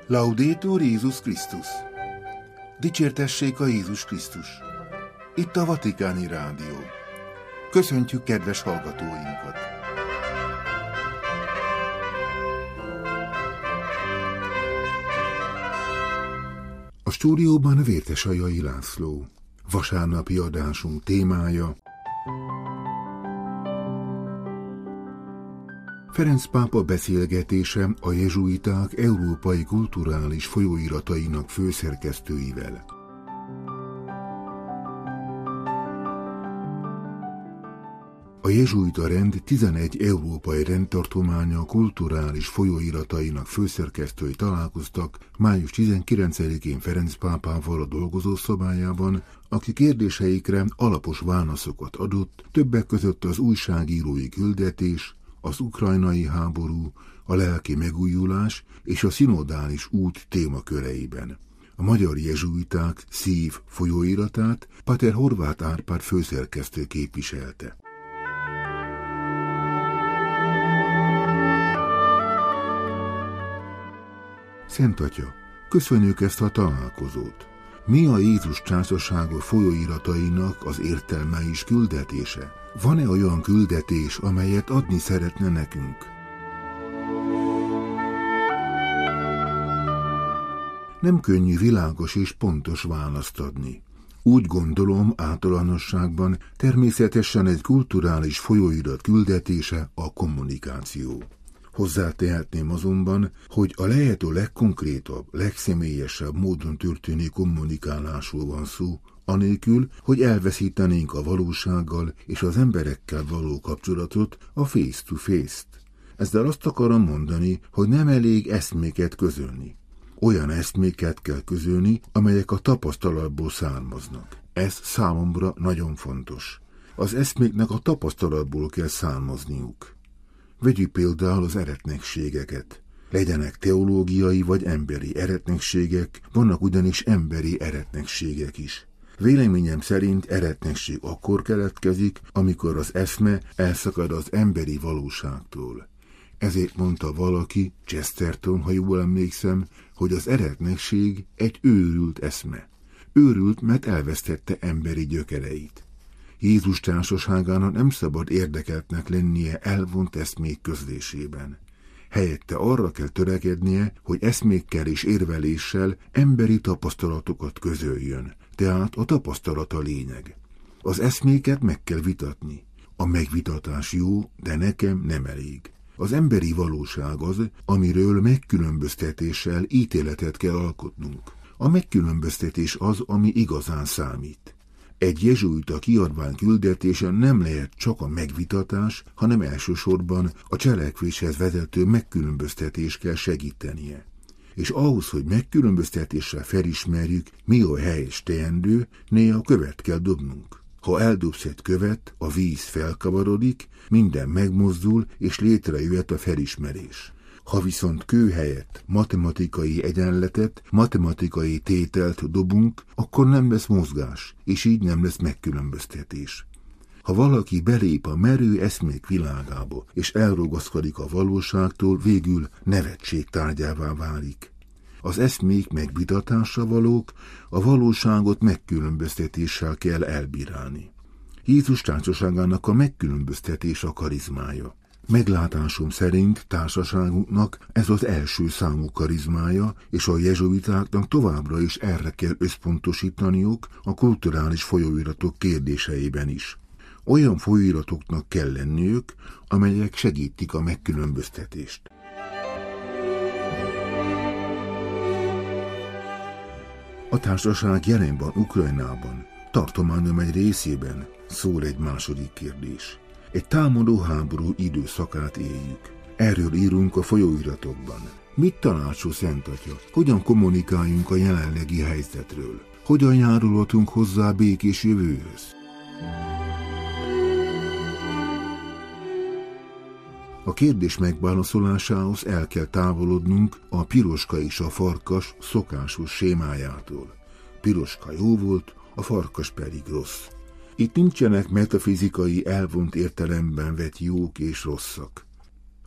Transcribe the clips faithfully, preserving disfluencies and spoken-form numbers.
Laudetur Jézus Krisztus! Dicsértessék a Jézus Krisztus! Itt a Vatikáni Rádió. Köszöntjük kedves hallgatóinkat! A stúdióban Vértesajai László. Vasárnapi adásunk témája: Ferenc pápa beszélgetése a jezsuiták európai kulturális folyóiratainak főszerkesztőivel. A jezsuita rend tizenegy európai rendtartománya kulturális folyóiratainak főszerkesztői találkoztak május tizenkilencedikén Ferenc pápával a dolgozószobájában, aki kérdéseikre alapos válaszokat adott, többek között az újságírói küldetés, az ukrajnai háború, a lelki megújulás és a szinodális út témaköreiben. A magyar jezsuiták szív folyóiratát Pater Horváth Árpád főszerkesztő képviselte. Szent Atya, köszönjük ezt a találkozót. Mi a Jézus Császársága folyóiratainak az értelme és küldetése? Van-e olyan küldetés, amelyet adni szeretne nekünk? Nem könnyű világos és pontos választ adni. Úgy gondolom, általánosságban természetesen egy kulturális folyóirat küldetése a kommunikáció. Hozzátehetném azonban, hogy a lehető legkonkrétabb, legszemélyesebb módon történő kommunikálásról van szó, anélkül, hogy elveszítenénk a valósággal és az emberekkel való kapcsolatot, a face-to-face-t. Ezzel azt akarom mondani, hogy nem elég eszméket közölni. Olyan eszméket kell közölni, amelyek a tapasztalatból származnak. Ez számomra nagyon fontos. Az eszméknek a tapasztalatból kell származniuk. Vegyük például az eretnekségeket. Legyenek teológiai vagy emberi eretnekségek, vannak ugyanis emberi eretnekségek is. Véleményem szerint eretnekség akkor keletkezik, amikor az eszme elszakad az emberi valóságtól. Ezért mondta valaki, Chesterton, ha jól emlékszem, hogy az eretnekség egy őrült eszme. Őrült, mert elvesztette emberi gyökereit. Jézus társaságának nem szabad érdekeltnek lennie elvont eszmék közlésében. Helyette arra kell törekednie, hogy eszmékkel és érveléssel emberi tapasztalatokat közöljön, tehát a tapasztalat a lényeg. Az eszméket meg kell vitatni. A megvitatás jó, de nekem nem elég. Az emberi valóság az, amiről megkülönböztetéssel ítéletet kell alkotnunk. A megkülönböztetés az, ami igazán számít. Egy jezsuita kiadvány küldetése nem lehet csak a megvitatás, hanem elsősorban a cselekvéshez vezető megkülönböztetés kell segítenie. És ahhoz, hogy megkülönböztetéssel felismerjük, mi a helyes teendő, néha követ kell dobnunk. Ha eldobsz egy követ, a víz felkavarodik, minden megmozdul, és létrejöhet a felismerés. Ha viszont kő helyett matematikai egyenletet, matematikai tételt dobunk, akkor nem lesz mozgás, és így nem lesz megkülönböztetés. Ha valaki belép a merő eszmék világába, és elrugaszkodik a valóságtól, végül nevetség tárgyává válik. Az eszmék megvitatásra valók, a valóságot megkülönböztetéssel kell elbírálni. Jézus társaságának a megkülönböztetés a karizmája. Meglátásom szerint társaságunknak ez az első számú karizmája, és a jezsuitáknak továbbra is erre kell összpontosítaniuk a kulturális folyóiratok kérdéseiben is. Olyan folyóiratoknak kell lenniük, amelyek segítik a megkülönböztetést. A társaság jelen van Ukrajnában, tartományom egy részében, szól egy második kérdés. Egy támadó háború időszakát éljük. Erről írunk a folyóiratokban. Mit tanácsol Szent Atya? Hogyan kommunikáljunk a jelenlegi helyzetről? Hogyan járulhatunk hozzá a békés jövőhöz? A kérdés megválaszolásához el kell távolodnunk a piroska és a farkas szokásos sémájától. Piroska jó volt, a farkas pedig rossz. Itt nincsenek metafizikai elvont értelemben vett jók és rosszak.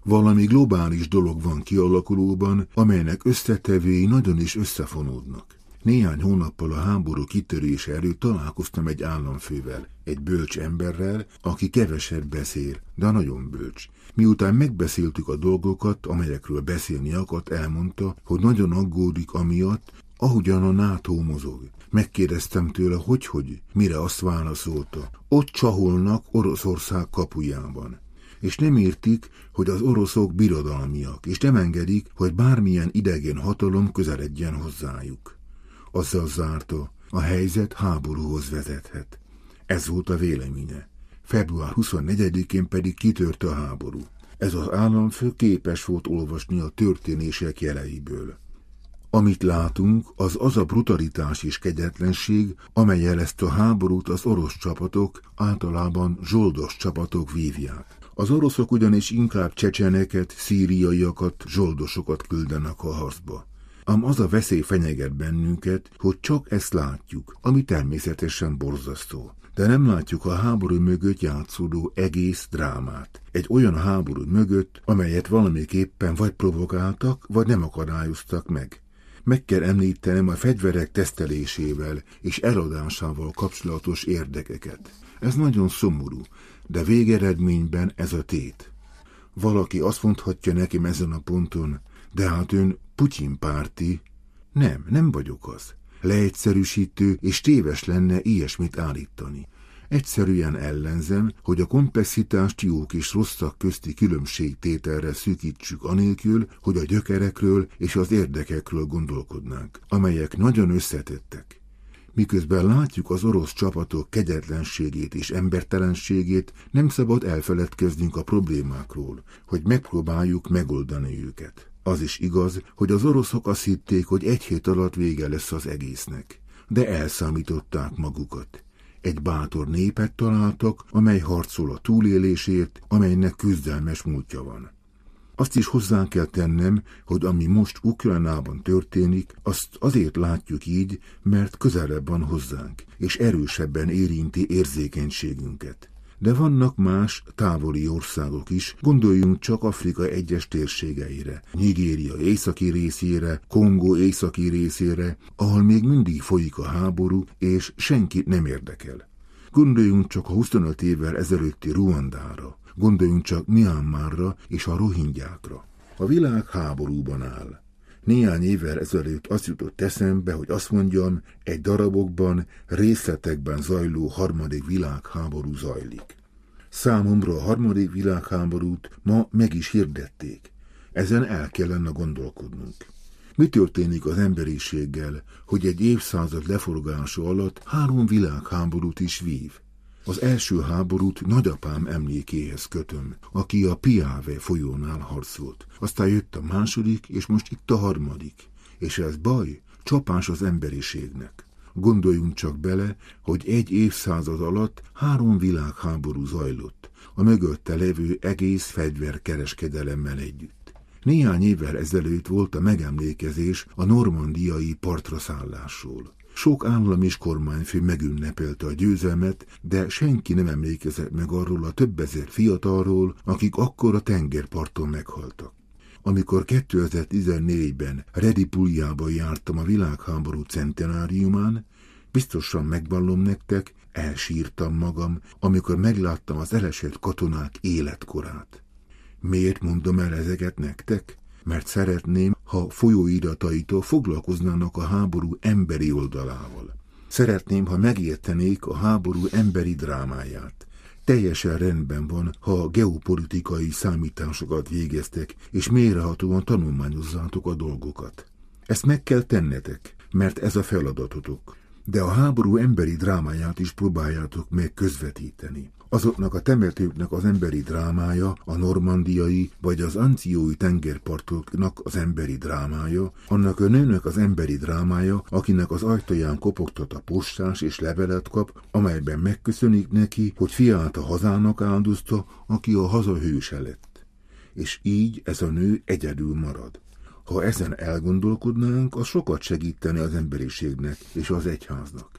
Valami globális dolog van kialakulóban, amelynek összetevői nagyon is összefonódnak. Néhány hónappal a háború kitörése előtt találkoztam egy államfővel, egy bölcs emberrel, aki keveset beszél, de nagyon bölcs. Miután megbeszéltük a dolgokat, amelyekről beszélni akart, elmondta, hogy nagyon aggódik amiatt, ahogyan a NATO mozog. Megkérdeztem tőle, hogy-hogy, mire azt válaszolta. Ott csaholnak Oroszország kapujában. És nem értik, hogy az oroszok birodalmiak, és nem engedik, hogy bármilyen idegen hatalom közeledjen hozzájuk. Azzal zárta, a helyzet háborúhoz vezethet. Ez volt a véleménye. február huszonnegyedikén pedig kitört a háború. Ez az államfő képes volt olvasni a történések jeleiből. Amit látunk, az az a brutalitás és kegyetlenség, amellyel ezt a háborút az orosz csapatok, általában zsoldos csapatok vívják. Az oroszok ugyanis inkább csecseneket, szíriaiakat, zsoldosokat küldenek a harcba. Ám az a veszély fenyeget bennünket, hogy csak ezt látjuk, ami természetesen borzasztó. De nem látjuk a háború mögött játszódó egész drámát. Egy olyan háború mögött, amelyet valamiképpen vagy provokáltak, vagy nem akadályoztak meg. Meg kell említenem a fegyverek tesztelésével és eladásával kapcsolatos érdekeket. Ez nagyon szomorú, de végeredményben ez a tét. Valaki azt mondhatja nekem ezen a ponton, de hát ön Putyin párti. Nem, nem vagyok az. Leegyszerűsítő és téves lenne ilyesmit állítani. Egyszerűen ellenzem, hogy a komplexitást jók és rosszak közti különbségtételre szűkítsük anélkül, hogy a gyökerekről és az érdekekről gondolkodnánk, amelyek nagyon összetettek. Miközben látjuk az orosz csapatok kegyetlenségét és embertelenségét, nem szabad elfeledkeznünk a problémákról, hogy megpróbáljuk megoldani őket. Az is igaz, hogy az oroszok azt hitték, hogy egy hét alatt vége lesz az egésznek, de elszámították magukat. Egy bátor népet találtak, amely harcol a túlélésért, amelynek küzdelmes múltja van. Azt is hozzá kell tennem, hogy ami most Ukrajnában történik, azt azért látjuk így, mert közelebb van hozzánk, és erősebben érinti érzékenységünket. De vannak más távoli országok is, gondoljunk csak Afrika egyes térségeire, Nigéria északi részére, Kongó északi részére, ahol még mindig folyik a háború, és senkit nem érdekel. Gondoljunk csak a huszonöt évvel ezelőtti Ruandára, gondoljunk csak Myanmarra és a rohingyákra. A világ háborúban áll. Néhány évvel ezelőtt azt jutott eszembe, hogy azt mondjam, egy darabokban, részletekben zajló harmadik világháború zajlik. Számomra a harmadik világháborút ma meg is hirdették. Ezen el kellene gondolkodnunk. Mi történik az emberiséggel, hogy egy évszázad leforgása alatt három világháborút is vív? Az első háborút nagyapám emlékéhez kötöm, aki a Piave folyónál harcolt. Aztán jött a második, és most itt a harmadik. És ez baj, csapás az emberiségnek. Gondoljunk csak bele, hogy egy évszázad alatt három világháború zajlott, a mögötte levő egész fegyverkereskedelemmel együtt. Néhány évvel ezelőtt volt a megemlékezés a normandiai partra szállásról. Sok állam és kormányfő megünnepelte a győzelmet, de senki nem emlékezett meg arról a több ezer fiatalról, akik akkor a tengerparton meghaltak. Amikor kétezer-tizennégyben Redipuljába jártam a világháború centenáriumán, biztosan megvallom nektek, elsírtam magam, amikor megláttam az elesett katonák életkorát. Miért mondom el ezeket nektek? Mert szeretném, ha folyóirataitól foglalkoznának a háború emberi oldalával. Szeretném, ha megértenék a háború emberi drámáját. Teljesen rendben van, ha geopolitikai számításokat végeztek, és mélyrehatóan tanulmányozzátok a dolgokat. Ezt meg kell tennetek, mert ez a feladatotok. De a háború emberi drámáját is próbáljátok meg közvetíteni. Azoknak a temetőknek az emberi drámája, a normandiai vagy az anciói tengerpartoknak az emberi drámája, annak a nőnek az emberi drámája, akinek az ajtaján kopogtat a postás és levelet kap, amelyben megköszönik neki, hogy fiát a hazának áldozta, aki a haza hőse lett. És így ez a nő egyedül marad. Ha ezen elgondolkodnánk, az sokat segíteni az emberiségnek és az egyháznak.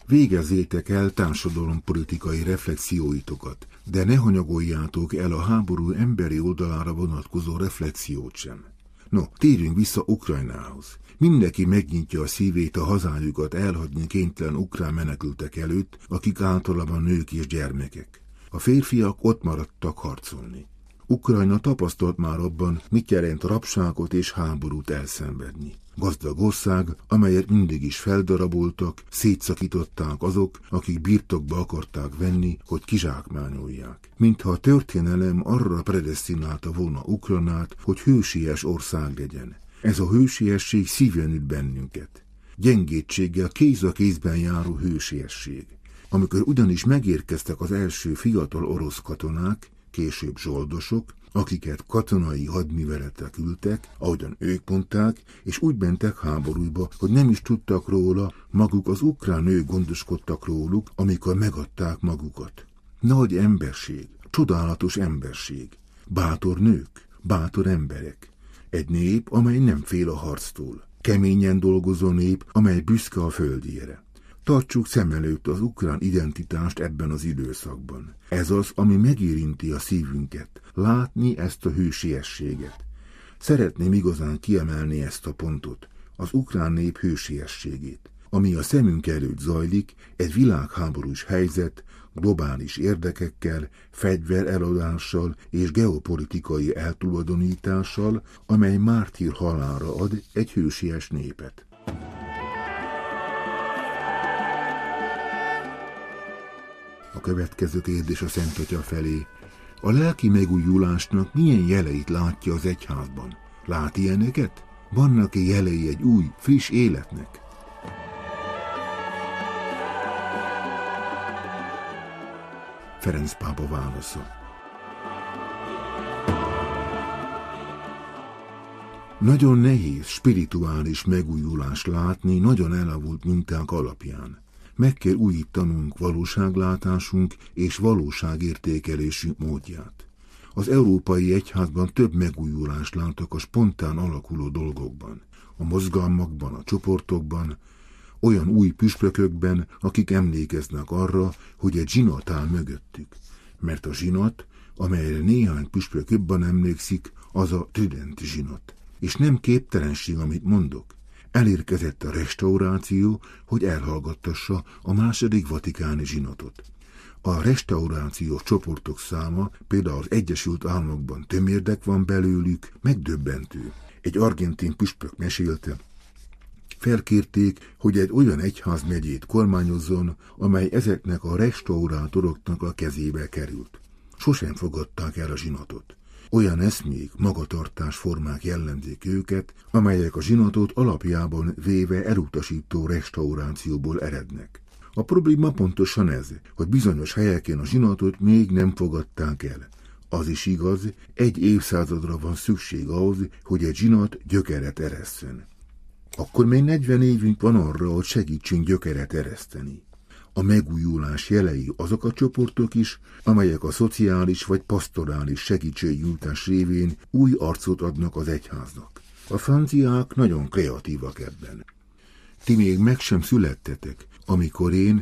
Végezzétek el társadalompolitikai reflexióitokat, de ne hanyagoljátok el a háború emberi oldalára vonatkozó reflexiót sem. No, térjünk vissza Ukrajnához. Mindenki megnyitja a szívét a hazájukat elhagyni kénytelen ukrán menekültek előtt, akik általában nők és gyermekek. A férfiak ott maradtak harcolni. Ukrajna tapasztalt már abban, mit jelent rabságot és háborút elszenvedni. Gazdag ország, amelyet mindig is feldaraboltak, szétszakították azok, akik birtokba akarták venni, hogy kizsákmányolják. Mintha a történelem arra predesztinálta volna Ukrajnát, hogy hősies ország legyen. Ez a hősiesség szívjen üt bennünket. Gyengétséggel kéz a kézben járó hősiesség. Amikor ugyanis megérkeztek az első fiatal orosz katonák, később zsoldosok, akiket katonai hadműveletek ültek, ahogyan ők mondták, és úgy mentek háborúba, hogy nem is tudtak róla, maguk az ukrán nők gondoskodtak róluk, amikor megadták magukat. Nagy emberség, csodálatos emberség, bátor nők, bátor emberek. Egy nép, amely nem fél a harctól, keményen dolgozó nép, amely büszke a földjére. Tartsuk szem előtt az ukrán identitást ebben az időszakban. Ez az, ami megérinti a szívünket, látni ezt a hősiességet. Szeretném igazán kiemelni ezt a pontot, az ukrán nép hősiességét. Ami a szemünk előtt zajlik, egy világháborús helyzet, globális érdekekkel, fegyvereladással és geopolitikai eltulajdonítással, amely mártír halálra ad egy hősies népet. A következő kérdés a Szent Atya felé. A lelki megújulásnak milyen jeleit látja az egyházban? Lát ilyeneket? Vannak-e jelei egy új, friss életnek? Ferenc pápa válasza. Nagyon nehéz spirituális megújulást látni nagyon elavult minták alapján. Meg kell újítanunk valóságlátásunk és valóságértékelésünk módját. Az európai egyházban több megújulást látok a spontán alakuló dolgokban, a mozgalmakban, a csoportokban, olyan új püspökökben, akik emlékeznek arra, hogy egy zsinat áll mögöttük. Mert a zsinat, amelyre néhány püspök jobban emlékszik, az a tridenti zsinat. És nem képtelenség, amit mondok. Elérkezett a restauráció, hogy elhallgattassa a második vatikáni zsinatot. A restaurációs csoportok száma, például az Egyesült Államokban tömérdek van belőlük, megdöbbentő. Egy argentin püspök mesélte, felkérték, hogy egy olyan egyházmegyét kormányozzon, amely ezeknek a restaurátoroknak a kezébe került. Sosem fogadták el a zsinatot. Olyan eszmék, magatartásformák jellemzik őket, amelyek a zsinatot alapjában véve elutasító restaurációból erednek. A probléma pontosan ez, hogy bizonyos helyeken a zsinatot még nem fogadták el. Az is igaz, egy évszázadra van szükség ahhoz, hogy egy zsinat gyökeret eresszen. Akkor még negyven évünk van arra, hogy segítsünk gyökeret ereszteni. A megújulás jelei azok a csoportok is, amelyek a szociális vagy pastorális segítségnyújtás révén új arcot adnak az egyháznak. A franciák nagyon kreatívak ebben. Ti még meg sem születtetek, amikor én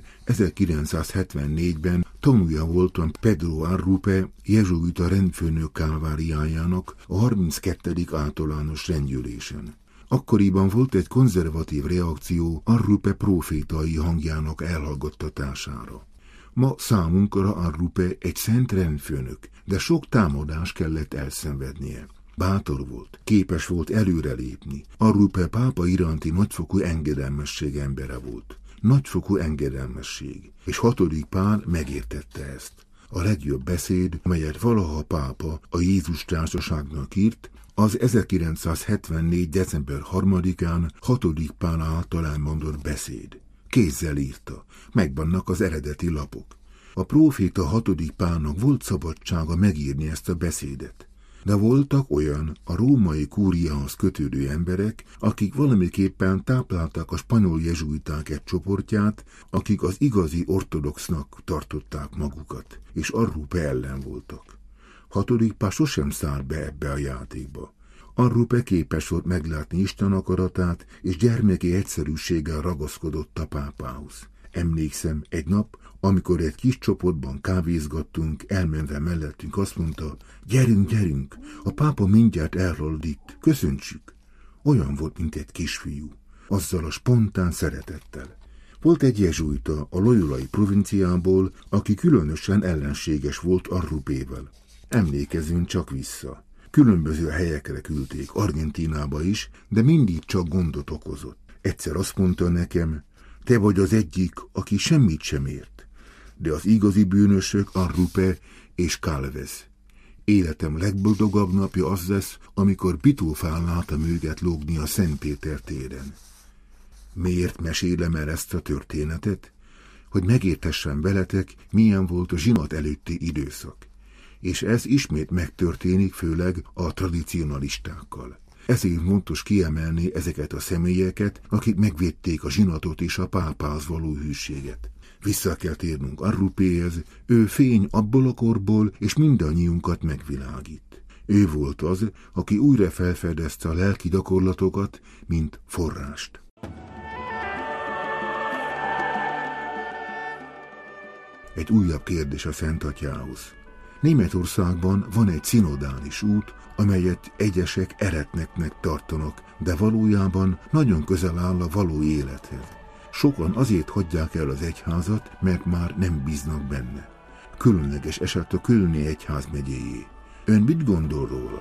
ezerkilencszázhetvennégyben tanúja voltam Pedro Arrupe jezsuita rendfőnök kálváriájának a harminckettedik általános rendgyűlésen. Akkoriban volt egy konzervatív reakció Arrupe prófétai hangjának elhallgattatására. Ma számunkra Arrupe egy szent rendfőnök, de sok támadás kellett elszenvednie. Bátor volt, képes volt előrelépni. Arrupe pápa iránti nagyfokú engedelmesség embere volt. Nagyfokú engedelmesség, és hatodik Pál megértette ezt. A legjobb beszéd, melyet valaha a pápa a Jézus társaságnak írt, az ezerkilencszázhetvennégy. december harmadikán hatodik Pál által elmondott beszéd. Kézzel írta, megvannak az eredeti lapok. A próféta hatodik Pálnak volt szabadsága megírni ezt a beszédet. De voltak olyan a római kúriához kötődő emberek, akik valamiképpen táplálták a spanyol jezsuiták egy csoportját, akik az igazi ortodoxnak tartották magukat, és Arrupe ellen voltak. Hatodik Pál sosem szállt be ebbe a játékba. Arrupe képes volt meglátni Isten akaratát, és gyermeki egyszerűséggel ragaszkodott a pápához. Emlékszem, egy nap, amikor egy kis csoportban kávézgattunk, elmenve mellettünk azt mondta, gyerünk, gyerünk, a pápa mindjárt elrolad itt, köszöntsük. Olyan volt, mint egy kisfiú, azzal a spontán szeretettel. Volt egy jezsuita a loyolai provinciából, aki különösen ellenséges volt Arrupével. Emlékezzünk csak vissza. Különböző helyekre küldték, Argentínába is, de mindig csak gondot okozott. Egyszer azt mondta nekem, te vagy az egyik, aki semmit sem ért, de az igazi bűnösök Arrupe és Calvez. Életem legboldogabb napja az lesz, amikor Bitófán látom őket lógni a Szent Péter téren. Miért mesélem el ezt a történetet? Hogy megértessem veletek, milyen volt a zsinat előtti időszak. És ez ismét megtörténik, főleg a tradicionalistákkal. Ezért fontos kiemelni ezeket a személyeket, akik megvédték a zsinatot és a pápához való hűséget. Vissza kell térnünk Arrupéhez, ő fény abból a korból, és mindannyiunkat megvilágít. Ő volt az, aki újra felfedezte a lelki gyakorlatokat, mint forrást. Egy újabb kérdés a Szent Atyához. Németországban van egy szinodális út, amelyet egyesek eretneknek tartanak, de valójában nagyon közel áll a való élethez. Sokan azért hagyják el az egyházat, mert már nem bíznak benne. Különleges eset a Kölni egyházmegyéjé. Ön mit gondol róla?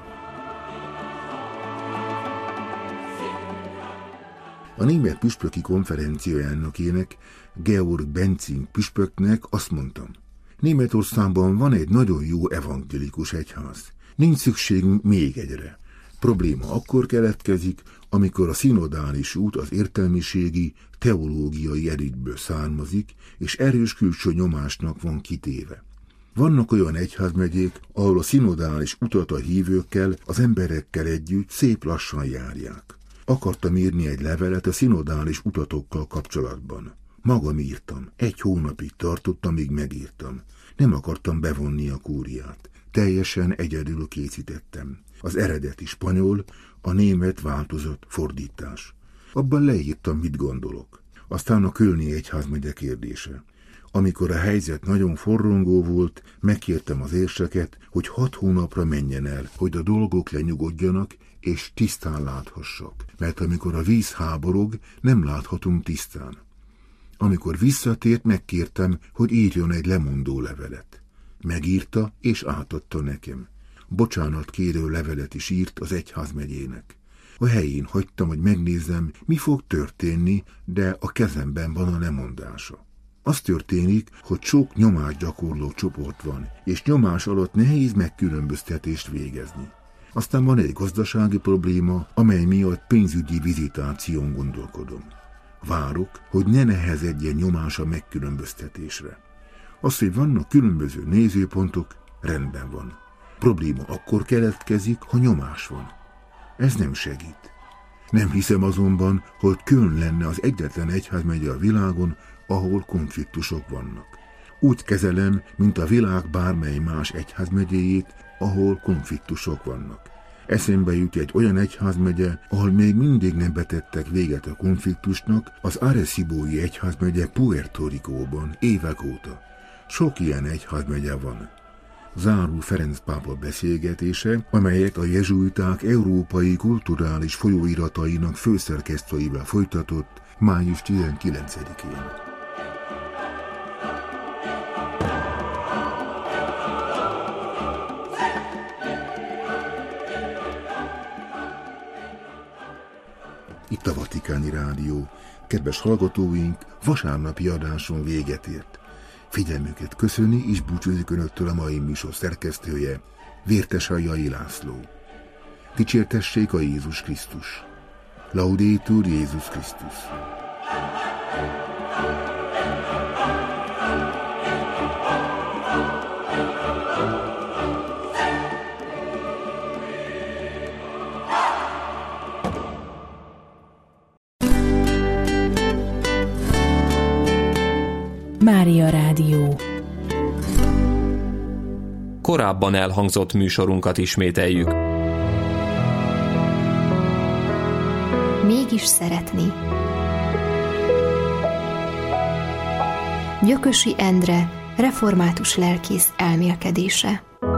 A német püspöki konferencia elnökének, Georg Benzing püspöknek azt mondtam, Németországban van egy nagyon jó evangélikus egyház. Nincs szükségünk még egyre. Probléma akkor keletkezik, amikor a szinodális út az értelmiségi, teológiai erőből származik, és erős külső nyomásnak van kitéve. Vannak olyan egyházmegyék, ahol a szinodális utat a hívőkkel, az emberekkel együtt szép lassan járják. Akartam írni egy levelet a szinodális utatokkal kapcsolatban. Magam írtam. Egy hónapig tartott, amíg megírtam. Nem akartam bevonni a kúriát. Teljesen egyedül készítettem. Az eredeti spanyol, a német változat fordítás. Abban leírtam, mit gondolok. Aztán a Kölni egyházmegye kérdése. Amikor a helyzet nagyon forrongó volt, megkértem az érseket, hogy hat hónapra menjen el, hogy a dolgok lenyugodjanak, és tisztán láthassak. Mert amikor a víz háborog, nem láthatunk tisztán. Amikor visszatért, megkértem, hogy írjon egy lemondó levelet. Megírta, és átadta nekem. Bocsánat kérő levelet is írt az egyházmegyének. A helyén hagytam, hogy megnézzem, mi fog történni, de a kezemben van a lemondása. Az történik, hogy sok nyomásgyakorló csoport van, és nyomás alatt nehéz megkülönböztetést végezni. Aztán van egy gazdasági probléma, amely miatt pénzügyi vizitáción gondolkodom. Várok, hogy ne nehezedjen nyomás a megkülönböztetésre. Az, hogy vannak különböző nézőpontok, rendben van. Probléma akkor keletkezik, ha nyomás van. Ez nem segít. Nem hiszem azonban, hogy Köln lenne az egyetlen egyházmegye a világon, ahol konfliktusok vannak. Úgy kezelem, mint a világ bármely más egyházmegyéjét, ahol konfliktusok vannak. Eszembe jut egy olyan egyházmegye, ahol még mindig nem betettek véget a konfliktusnak, az Arecibói egyházmegye Puerto Ricóban évek óta. Sok ilyen egyházmegye van. Zárul Ferenc pápa beszélgetése, amelyet a jezsuiták európai kulturális folyóiratainak főszerkesztőivel folytatott május tizenkilencedikén. Itt a Vatikáni Rádió. Kedves hallgatóink, vasárnapi adáson véget ért. Figyelmüket köszöni és búcsúzik önöktől a mai műsor szerkesztője, Vértesajjai László. Dicsértessék a Jézus Krisztus. Laudetur Jézus Krisztus. Mária Rádió. Korábban elhangzott műsorunkat ismételjük. Mégis szeretni. Gyökösi Endre református lelkész elmélkedése.